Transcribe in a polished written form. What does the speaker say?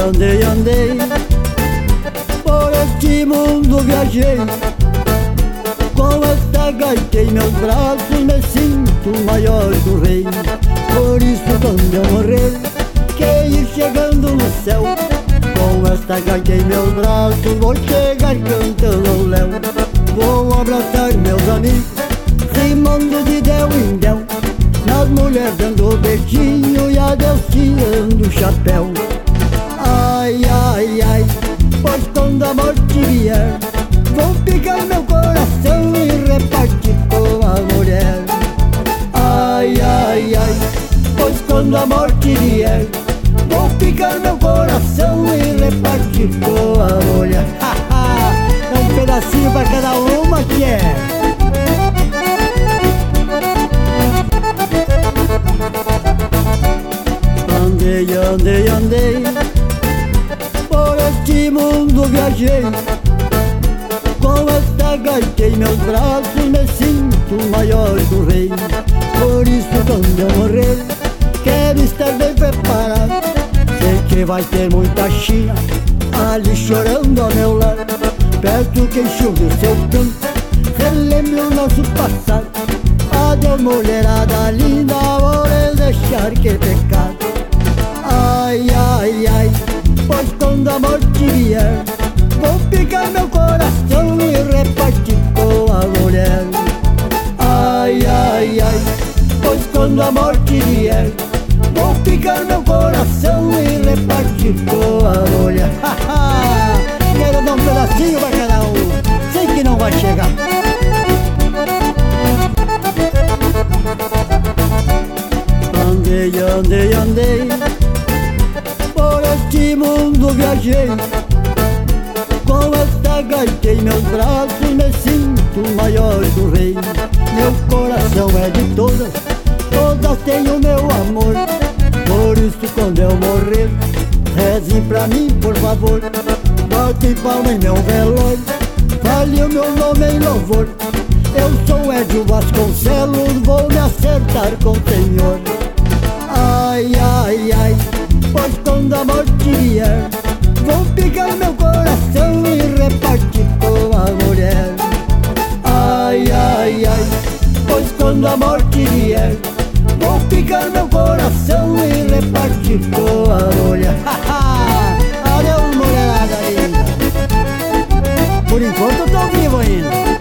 andei, andei, por este mundo viajei. Com esta gaita em meus braços me sinto maior do rei. Por isso quando eu morrer, que ir chegando no céu, com esta gaita em meus braços vou chegar cantando léu. Vou abraçar meus amigos, rimando de del em del, nas mulheres dando beijinho e a Deus tirando o chapéu. Ai, ai, ai, pois quando a morte vier, vou picar meu coração e repartir com a mulher. Ai, ai, ai, pois quando a morte vier, vou picar meu coração e repartir com a mulher. É um pedacinho pra cada uma que é. Andei, andei, andei, por este mundo viajei. Com esta gaita em meus braços me sinto o maior do rei. Por isso quando eu morrer, quero estar bem preparado. Sei que vai ter muita China ali chorando ao meu lado. Perto quem chuva o seu canto, relembre o nosso passado. Adeus mulherada linda, vou deixar que pecado. Ai, ai, ai, pois quando a morte vier, vou picar meu coração e repartir com a mulher. Ai, ai, ai, pois quando a morte vier, vou picar meu coração e repartir com a mulher. Quero dar um pedacinho pra cada um, sei que não vai chegar. Andei, andei, andei, por este mundo viajei. Com esta gaita em meus braços me sinto o maior do rei. Meu coração é de todas, todas têm o meu amor. Por isso quando eu morrer, rezem pra mim por favor. Botem palma em meu velório, fale o meu nome em louvor. Eu sou Edio Vasconcelos, vou me acertar com o Senhor. Ai, ai, ai, pois quando a morte vier, vou picar meu coração e repartir com a mulher. Ai, ai, ai, pois quando a morte vier, vou picar meu coração e repartir com a mulher. Adeus mulherada linda, por enquanto eu tô vivo ainda.